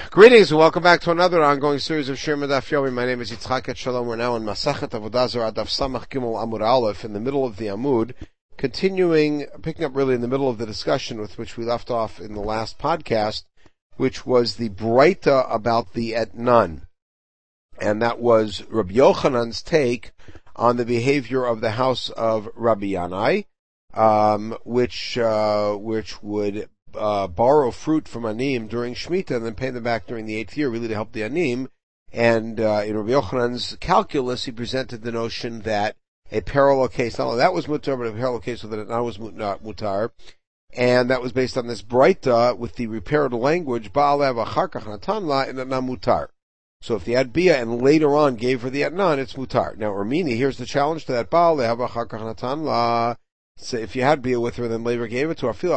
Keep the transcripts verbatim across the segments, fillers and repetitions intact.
Greetings and welcome back to another ongoing series of Shir Daf Yomi. My name is Yitzchak Etshalom. We're now in Masachet Avodah Zarah Daf Samach Gimel Amud Aleph, in the middle of the Amud, continuing, picking up really in the middle of the discussion with which we left off in the last podcast, which was the Breita about the Etnan. And that was Rabbi Yochanan's take on the behavior of the house of Rabbi Yanai, um, which, uh, which would Uh, borrow fruit from Anim during Shemitah and then pay them back during the eighth year, really to help the Anim. And uh, in Rabbi Yochanan's calculus, he presented the notion that a parallel case, not only that was mutar, but a parallel case so that it not was not mutar. And that was based on this Breita with the repaired language, Ba'alev acharkach natanla, and not mutar. So if the Adbia and later on gave her the Etnan, it's mutar. Now, Ermini, here's the challenge to that, Ba'alev acharkach natanla. So if you had Bia with her, then later gave it to her, it's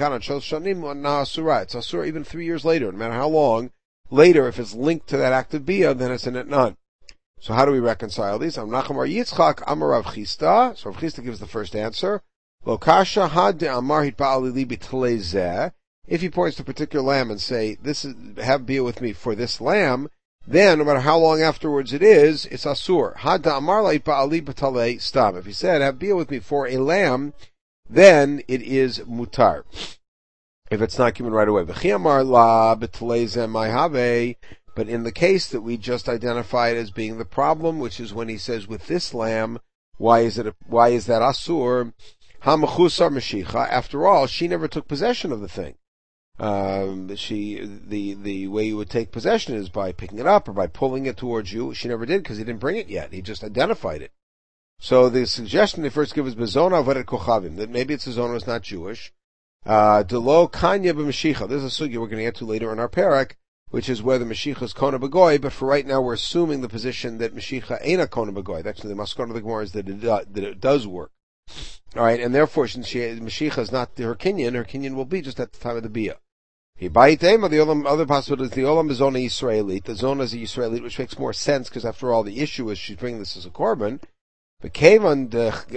asur even three years later, no matter how long later, if it's linked to that act of Bia, then it's an etnan. So how do we reconcile these? Am Nachamar Yitzchak Amar Rav Chisda. So Rav Chisda gives the first answer. Lo kasha had de amar hitba'alili b'tlezeh. If he points to a particular lamb and say, this is, have Bia with me for this lamb, then, no matter how long afterwards it is, it's asur. Had da'amar la hitba'ali b'talei stam. If he said, have Bia with me for a lamb, then it is mutar. If it's not given right away. V'chi amar la b'talei zeh mai have. But in the case that we just identified as being the problem, which is when he says, with this lamb, why is it, a, why is that asur? Ha-mechusar meshicha. After all, she never took possession of the thing. Um, she, the, the way you would take possession is by picking it up or by pulling it towards you. She never did because he didn't bring it yet. He just identified it. So the suggestion they first give is bezona avaret kochavim, that maybe it's a zona is not Jewish. Uh, delo kanya b'mashicha. This is a sugi we're going to get to later in our parak, which is where the mashicha is kona b'goy, but for right now we're assuming the position that mashicha ain't a kona b'goy. Actually, the maskon of the Gemara is that it, uh, that it does work. Alright, and therefore, since she, mashicha is not her kinyan, her kinyan will be just at the time of the bia. The other possibility is the olam is zona Yisraelit. The zona is a Yisraelit, which makes more sense because after all, the issue is she's bringing this as a korban. The kevan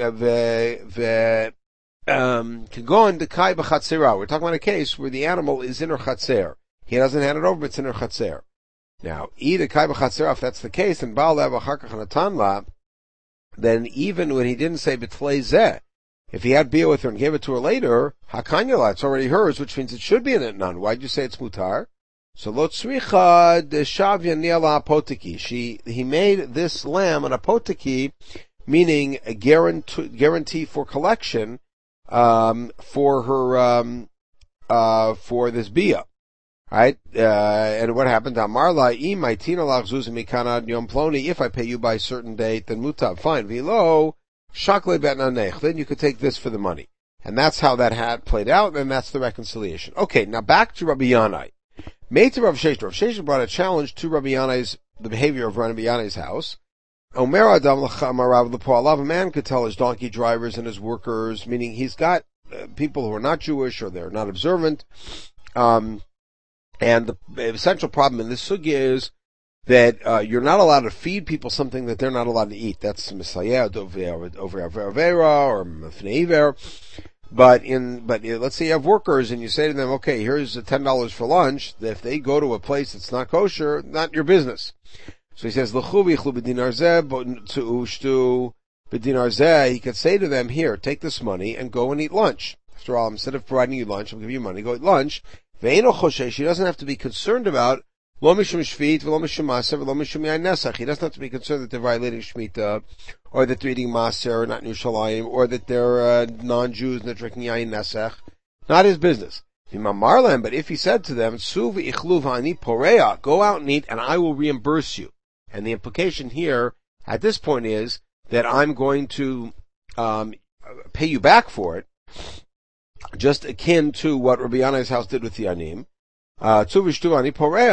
the um kagon the kai b'chatzera. We're talking about a case where the animal is in her chatzer. He doesn't hand it over, but it's in her chatzer. Now, either kai b'chatzera, if that's the case, and baal lev acharkach natanla, then even when he didn't say b'tlei zeh, if he had Bia with her and gave it to her later, hakanyala, it's already hers, which means it should be an etnan. Why'd you say it's mutar? So lo tzricha de shavya niela apotiki. She, he made this lamb an apotiki, meaning a guarantee, guarantee for collection, um, for her, um, uh, for this Bia. Right? Uh, and what happened? Amarla imaitina lachzuz mikana yom ploni. If I pay you by a certain date, then mutab. Fine. Vilo. Shakle betnanech. Then you could take this for the money. And that's how that had played out, and that's the reconciliation. Okay, now back to Rabbi Yanai. Meitir Rav Sheshet. Rav Sheshet brought a challenge to Rabbi Yanai's, the behavior of Rabbi Yanai's house. Omer Adam l'chamarav l'po'alav. A man could tell his donkey drivers and his workers, meaning he's got uh, people who are not Jewish or they're not observant. Um, and the, the essential problem in this sugya is that uh, you're not allowed to feed people something that they're not allowed to eat. That's Messiah over Avera or Mefneiver. But in, but let's say you have workers and you say to them, okay, here's ten dollars for lunch. If they go to a place that's not kosher, not your business. So he says, L'chu v'yichlu b'dinar zeh, b'tu ushtu b'dinar zeh. He could say to them, here, take this money and go and eat lunch. After all, instead of providing you lunch, I'll give you money, go eat lunch. Ve'eno choshesh. He doesn't have to be concerned about Lo mishum shvit, v'lo mishum maser, v'lo mishum yain nesach. He doesn't have to be concerned that they're violating Shemitah, or that they're eating maser, not in Yerushalayim, or that they're uh, non-Jews and they're drinking yain nesach. Not his business. But if he said to them, Su v'ichlu v'ani poreya, go out and eat, and I will reimburse you. And the implication here, at this point, is that I'm going to um, pay you back for it, just akin to what Rabbi Yanai's house did with the Anim. Uh, then you have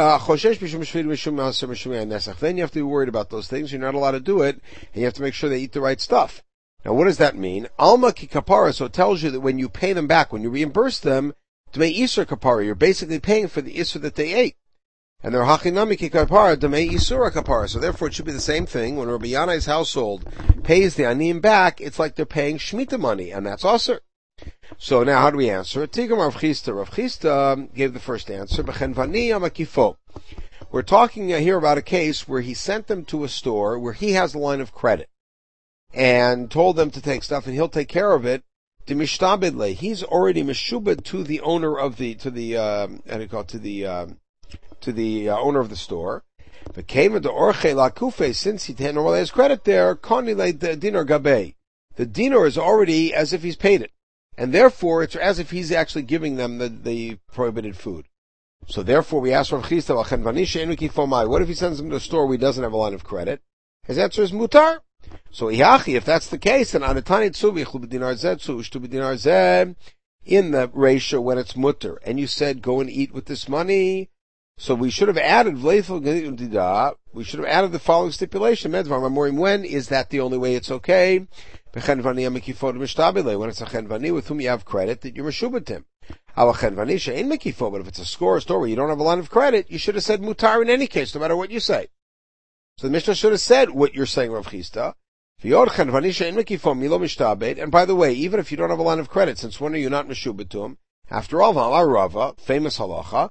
to be worried about those things. You're not allowed to do it, and you have to make sure they eat the right stuff. Now, what does that mean? Alma ki kapara, so it tells you that when you pay them back, when you reimburse them, dmei isur kapara, you're basically paying for the isur that they ate. And they're hachinami ki kapara, dmei isura kapara. So therefore, it should be the same thing. When Rabbi Yanai's household pays the anim back, it's like they're paying Shemitah money, and that's also. So now, how do we answer it? Tigam Rav Chisda. Rav Chisda gave the first answer. B'chen vani amakifo. We're talking here about a case where he sent them to a store where he has a line of credit and told them to take stuff and he'll take care of it. He's already meshubed to the owner of the, to the, um, how do you call it, to the, um, to the uh, owner of the store. But came into Orche La Kufe, since he normally has credit there, Konile the dinar gabe. The dinar is already as if he's paid it. And therefore, it's as if he's actually giving them the, the prohibited food. So therefore, we ask Rav Chisda, what if he sends them to a store where he doesn't have a line of credit? His answer is mutar. So Iachi, if that's the case, then Anatani Tzuvi Chlubidinar Zed Tzushtubidinar Zed in the ratio when it's mutter, and you said go and eat with this money, so we should have added we should have added the following stipulation. When is that the only way it's okay? When it's a chenvani with whom you have credit, that you're meshubet him. But if it's a score store where you don't have a line of credit, you should have said mutar in any case, no matter what you say. So the Mishnah should have said what you're saying, Rav Chisda. And by the way, even if you don't have a line of credit, since when are you not meshubet to him? After all, Rava, famous halacha,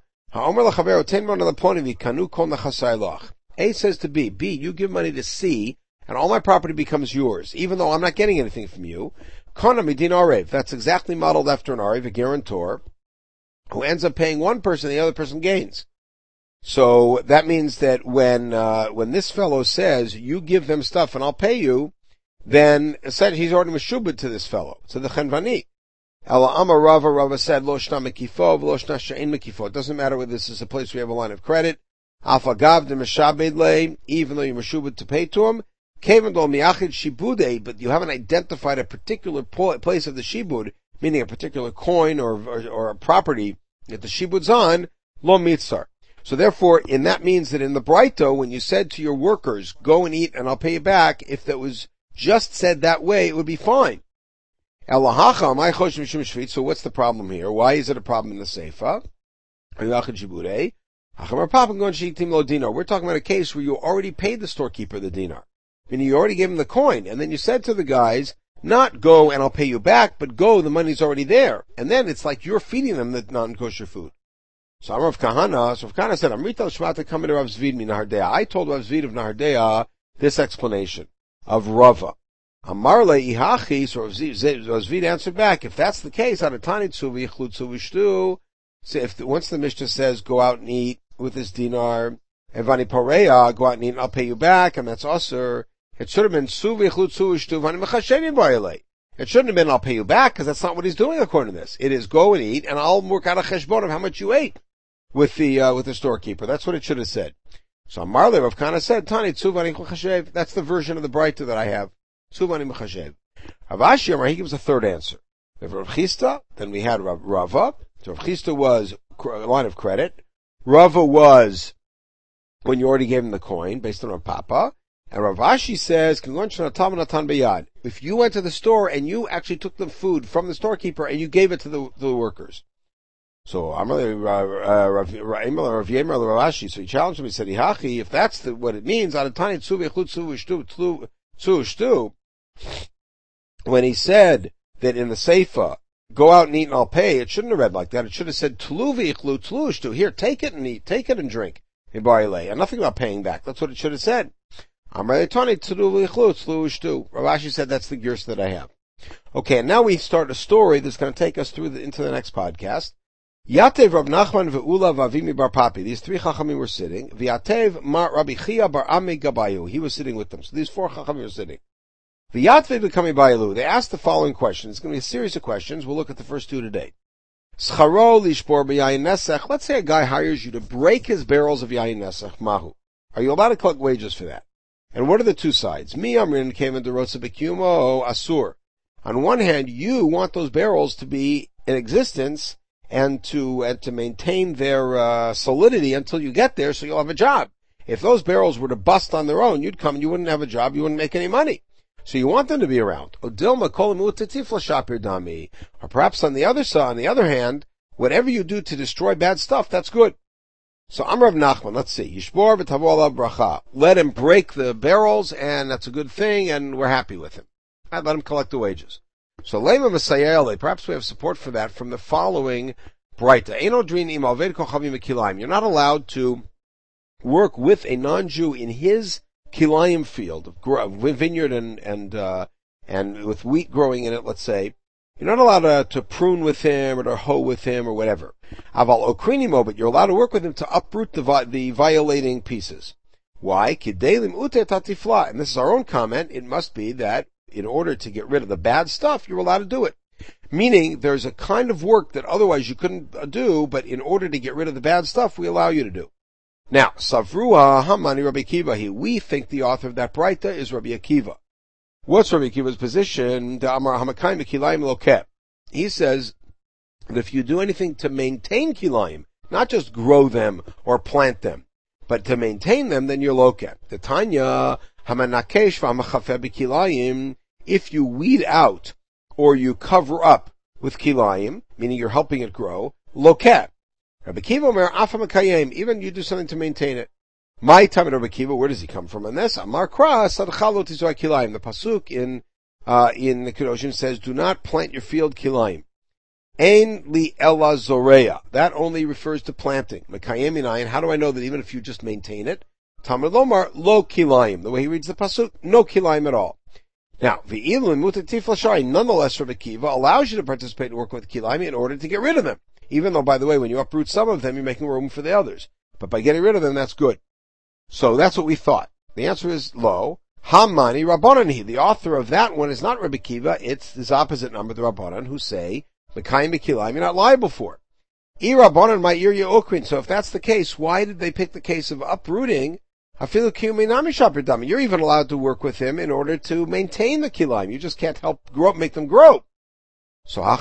A says to B, B, you give money to C, and all my property becomes yours, even though I'm not getting anything from you. That's exactly modeled after an arev, a guarantor, who ends up paying one person, the other person gains. So that means that when uh, when this fellow says, you give them stuff and I'll pay you, then said he's already meshubed to this fellow, to the chenvani. Ela Amar Rava, Rava said, Lo shna mekifo, v'lo shna she'en mekifo. It doesn't matter whether this is a place where you have a line of credit. Alpha gav de meshabed le, even though you're meshubed to pay to him. Kevan do miachid shibude, but you haven't identified a particular place of the shibud, meaning a particular coin or, or, or a property that the shibud's on, lo mitzar. So therefore, and that means that in the Braito, when you said to your workers, go and eat and I'll pay you back, if that was just said that way, it would be fine. So what's the problem here? Why is it a problem in the Seifa? We're talking about a case where you already paid the storekeeper the dinar. Meaning you already gave him the coin, and then you said to the guys, not go and I'll pay you back, but go, the money's already there. And then it's like you're feeding them the non-kosher food. So Rav Kahana, so Rav Kahana said, Amrita Shmata coming to Rav Zvid min Nahardea. I told Rav Zvid of Nahardea this explanation of Rava. Amarle ihachi, so Rav Zvid answered back, if that's the case, Adatani tzuvi chlu tzuvi so if the, once the Mishnah says, go out and eat with this dinar, Evani Pareya, go out and eat and I'll pay you back, and that's usher, it should have been tzuvi chlu tzuvi shtu, vani mechashevi boyle. It shouldn't have been I'll pay you back, because that's not what he's doing according to this. It is go and eat, and I'll work out a cheshbon of how much you ate with the, uh, with the storekeeper. That's what it should have said. So Marle Rav Kana said, Tani tzuvani mechashev. That's the version of the Braita that I have. Tzuvani mechashev. Rav Ashi Amar, he gives a third answer. We have Rav Chisda, then we had Rav Rava. So Rav Chisda was a line of credit. Rava was when you already gave him the coin, based on Rav Papa. And Rav Ashi says, if you went to the store and you actually took the food from the storekeeper and you gave it to the, to the workers. So I'm really Rav Yemer Rav Ashi. So he challenged him. He said, "Ihachi, if that's the, what it means, when he said that in the Seifa, go out and eat and I'll pay, it shouldn't have read like that. It should have said, here, take it and eat, take it and drink, and nothing about paying back. That's what it should have said. Rav Ashi said that's the gears that I have. Okay, and now we start a story that's going to take us through the, into the next podcast. Yatev Rav Nachman ve'ula v'Avimi bar Papi. These three chachamim were sitting. V'yatev Mar Rabbi Chia bar Ami Gabayu. He was sitting with them. So these four chachamim were sitting. V'yatvev v'kami ba'ilu. They asked the following question. It's going to be a series of questions. We'll look at the first two today. Scharo lishbor b'yayin nesech. Let's say a guy hires you to break his barrels of yayin nesech. Mahu. Are you allowed to collect wages for that? And what are the two sides? Mi amrin came into rotsa b'kumo asur. On one hand, you want those barrels to be in existence and to and to maintain their uh, solidity until you get there, so you'll have a job. If those barrels were to bust on their own, you'd come and you wouldn't have a job, you wouldn't make any money. So you want them to be around. Or perhaps on the other side, on the other hand, whatever you do to destroy bad stuff, that's good. So Amar Rav Nachman, let's see. Yishbor v'tavo alav bracha. Let him break the barrels, and that's a good thing, and we're happy with him. I'd let him collect the wages. So Lema V'Sayele, perhaps we have support for that from the following Braita. You're not allowed to work with a non-Jew in his kilayim field, vineyard and, and, uh, and with wheat growing in it, let's say, you're not allowed to, to prune with him or to hoe with him or whatever. Aval okrinimo, but you're allowed to work with him to uproot the, the violating pieces. Why? Kidelim ute tatifla. And this is our own comment. It must be that in order to get rid of the bad stuff, you're allowed to do it. Meaning, there's a kind of work that otherwise you couldn't do, but in order to get rid of the bad stuff, we allow you to do. Now, Savrua Hamani Rabbi Akiva, we think the author of that Braita is Rabbi Akiva. What's Rabbi Akiva's position? He says that if you do anything to maintain kilayim, not just grow them or plant them, but to maintain them, then you're loket. The Tanya Hamanakesh v'Hamachafe b'kilayim, if you weed out or you cover up with kilayim, meaning you're helping it grow, loket. Rabbi Akiva Omer Afa Makayim, even you do something to maintain it. My time at Rabbi Akiva, where does he come from on this? Amar Kra Sadchalo Tizoy Kilayim. The pasuk in uh in the Kedoshim says, "Do not plant your field kilayim." Ein li ela zoreya. That only refers to planting. Makayim inayin. How do I know that even if you just maintain it? Tamar Lomar lo kilayim. The way he reads the pasuk, no kilayim at all. Now, v'ilu mutat tifla. Nonetheless, Rabbi Akiva allows you to participate and work with kilayim in order to get rid of them. Even though, by the way, when you uproot some of them, you're making room for the others. But by getting rid of them, that's good. So that's what we thought. The answer is lo. Hamani Rabbanan. The author of that one is not Rabbi Akiva. It's this opposite number, the Rabbanan, who say, Mekayim B'kilayim, you're not liable for it. I Rabbanan my ear okrin. So if that's the case, why did they pick the case of uprooting? You're even allowed to work with him in order to maintain the kilayim. You just can't help grow, make them grow. So, you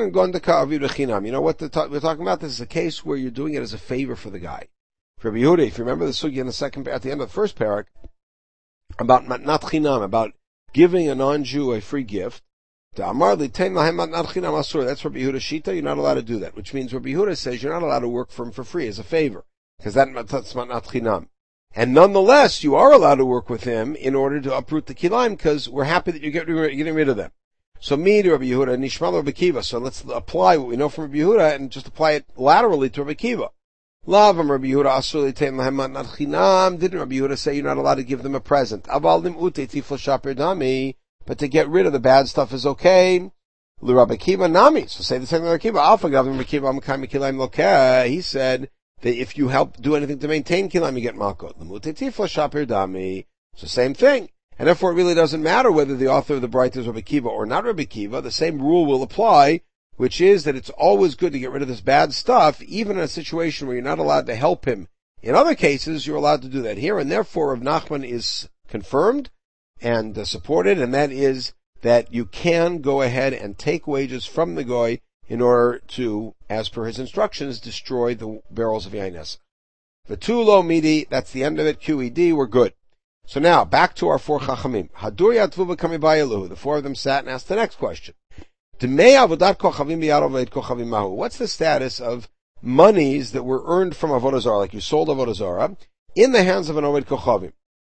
know what the, we're talking about? This is a case where you're doing it as a favor for the guy. For Rabbi Yehuda, if you remember the sugya in the second, at the end of the first parak, about matnat chinam, about giving a non-Jew a free gift, that's Rabbi Yehuda's shita, you're not allowed to do that, which means Rabbi Yehuda says you're not allowed to work for him for free as a favor, because that, that's matnat chinam. And nonetheless, you are allowed to work with him in order to uproot the kilayim, because we're happy that you're getting rid of them. So me to Rabbi Yehuda, Nishmal Rabbi Akiva. So let's apply what we know from Rabbi Yehuda and just apply it laterally to Rabbi Akiva. Lavam Rabbi Yehuda asur l'tein lahem matnat chinam. Didn't Rabbi Yehuda say you're not allowed to give them a present? Aval nim'ute tifla shaper dami. But to get rid of the bad stuff is okay. L'Rabbi Akiva nami. So say the same thing Rabbi Akiva. Alpha gavim Rabbi Akiva amkayim kilayim lokeh. He said that if you help do anything to maintain kilayim, you get malkot. L'mute tifla shaper dami. So same thing. And therefore it really doesn't matter whether the author of the Braita is Rabbi Akiva or not Rabbi Akiva. The same rule will apply, which is that it's always good to get rid of this bad stuff, even in a situation where you're not allowed to help him. In other cases, you're allowed to do that here, and therefore Rav Nachman is confirmed and uh, supported, and that is that you can go ahead and take wages from the goy in order to, as per his instructions, destroy the barrels of yain nesach. V'tulo midi, that's the end of it, Q E D, we're good. So now, back to our four chachamim. Hadur yatvu b'kami bayalu. The four of them sat and asked the next question. What's the status of monies that were earned from Avodah Zarah, like you sold Avodah Zarah, in the hands of an Oved Kochavim?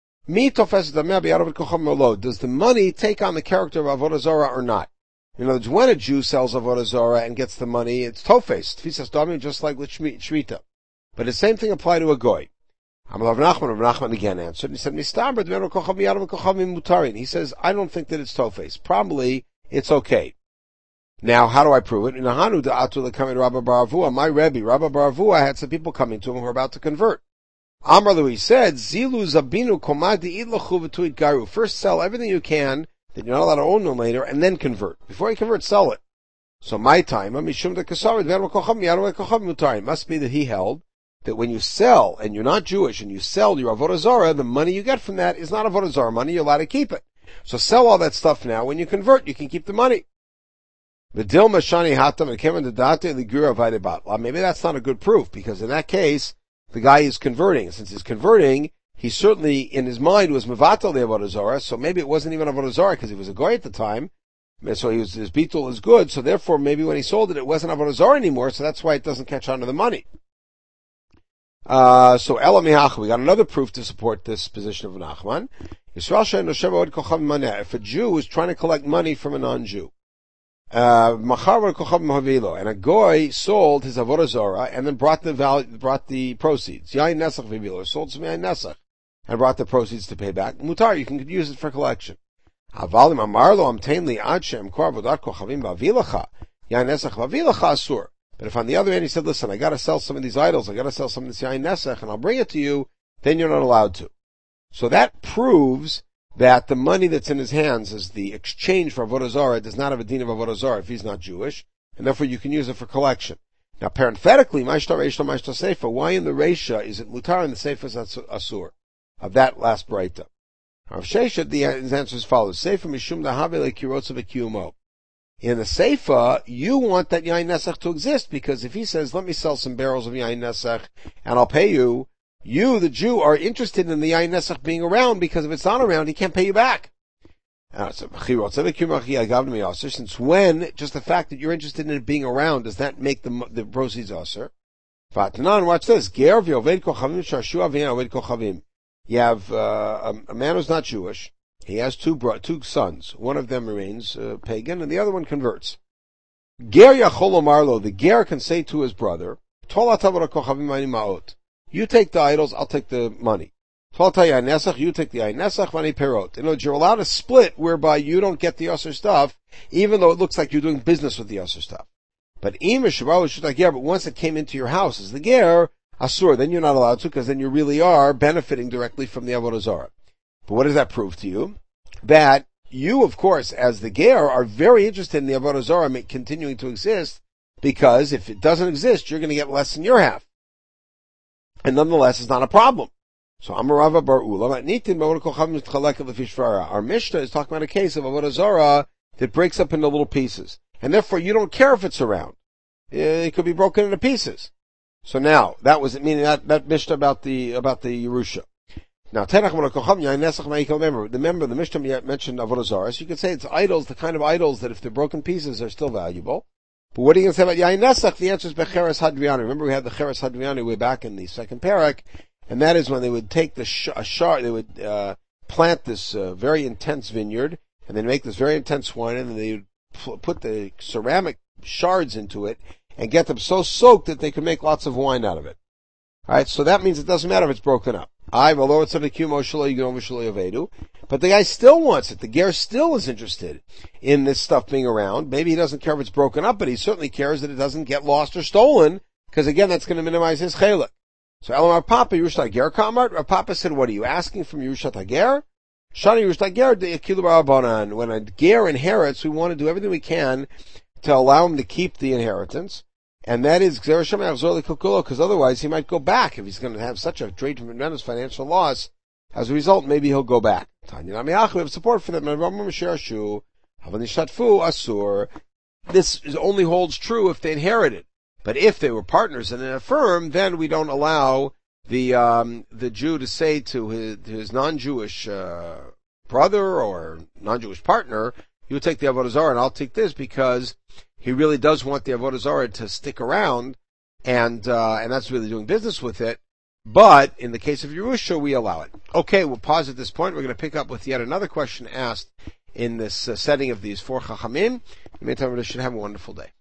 Does the money take on the character of Avodah Zarah or not? In other words, when a Jew sells Avodah Zarah and gets the money, it's tofes, tfisas damim, just like with shmita. But the same thing applies to a goy. Rav Nachman, Rav Nachman again answered, and he said, He says, I don't think that it's tofes. Probably, it's okay. Now, how do I prove it? My Rebbe, Rabba Baravua, had some people coming to him who were about to convert. Amar he said, Zilu zabinu komadi idlachu v'tuit garu. First sell everything you can, that you're not allowed to own them later, and then convert. Before you convert, sell it. So my time, it must be that he held that when you sell, and you're not Jewish, and you sell your Avodah Zarah, the money you get from that is not Avodah Zarah money, you're allowed to keep it. So sell all that stuff now, when you convert, you can keep the money. Maybe that's not a good proof, because in that case, the guy is converting. Since he's converting, he certainly, in his mind, was mevatel the Avodah Zarah, so maybe it wasn't even Avodah Zarah, because he was a goy at the time, so he was, his beetle is good, so therefore maybe when he sold it, it wasn't Avodah Zarah anymore, so that's why it doesn't catch on to the money. Uh, so Ela Mihach, we got another proof to support this position of Nachman. If a Jew is trying to collect money from a non-Jew, Uh, and a goy sold his avodah zarah and then brought the value, brought the proceeds. Yain nesach v'vilo, sold some yain nesach and brought the proceeds to pay back. Mutar, you can use it for collection. Havalim amarlo amtainli ad shem kor avodat kochavim ba'vilacha yain nesach v'vilacha asur. But if on the other hand he said, listen, I gotta sell some of these idols, I gotta sell some of this yain nesach and I'll bring it to you, then you're not allowed to. So that proves that the money that's in his hands is the exchange for avodah zarah does not have a din of avodah zarah if he's not Jewish, and therefore you can use it for collection. Now, parenthetically, ma'ishtar reishla ma'ishtar seifa, why in the reisha is it mutar and the seifa is asur? Of that last breita. Rav Sheshet, the his answer is as follows. Seifa mishum dahave lekirotza v'kiyumo. In the seifa, you want that yain nesach to exist, because if he says, let me sell some barrels of yain nesach, and I'll pay you, you, the Jew, are interested in the yain nesach being around, because if it's not around, he can't pay you back. Uh, so, since when, just the fact that you're interested in it being around, does that make the, the proceeds aser? Vatnan, watch this. You have uh, a, a man who's not Jewish. He has two bro- two sons. One of them remains uh, pagan, and the other one converts. Ger yachol marlo, the ger can say to his brother, you take the idols, I'll take the money. You take the yain nesach, money perot. In other words, you're allowed to split whereby you don't get the aser stuff, even though it looks like you're doing business with the aser stuff. But but once it came into your house as the ger, asur, then you're not allowed to, because then you really are benefiting directly from the avodah zarah. But what does that prove to you? That you, of course, as the ger, are very interested in the avodah zarah continuing to exist, because if it doesn't exist, you're going to get less than your half. And nonetheless, it's not a problem. So, Amarava Bar Ula, our Mishnah is talking about a case of avodah zarah that breaks up into little pieces. And therefore, you don't care if it's around. It could be broken into pieces. So now, that was, meaning that, that Mishnah about the, about the Yerusha. Now, remember, remember the Mishnah mentioned avodah zarah, so you could say it's idols, the kind of idols that if they're broken pieces are still valuable. But what are you going to say about yain nesach? The answer is becheres hadriani. Remember we had the cheres hadriani way back in the second parak, and that is when they would take the sh- a shard, they would uh, plant this uh, very intense vineyard, and then make this very intense wine, and then they would pl- put the ceramic shards into it, and get them so soaked that they could make lots of wine out of it. Alright, so that means it doesn't matter if it's broken up. I, but the guy still wants it. The ger still is interested in this stuff being around. Maybe he doesn't care if it's broken up, but he certainly cares that it doesn't get lost or stolen, because again, that's going to minimize his chelek. So Elamar Papa, Yerushat Hager Kamart, Rav Papa said, what are you asking from Yerushat Hager? Shani Yerushat Hager, de Akilu Barabanan. When a ger inherits, we want to do everything we can to allow him to keep the inheritance. And that is because otherwise he might go back if he's going to have such a great, tremendous financial loss. As a result, maybe he'll go back. We have support for them. This is only holds true if they inherited. But if they were partners in a firm, then we don't allow the um, the Jew to say to his, to his non-Jewish uh, brother or non-Jewish partner, "You take the avodah zarah and I'll take this," because he really does want the avodah zarah to stick around, and uh, and that's really doing business with it. But in the case of Yerusha, we allow it. Okay, we'll pause at this point. We're going to pick up with yet another question asked in this uh, setting of these four chachamim. In the meantime, we should have a wonderful day.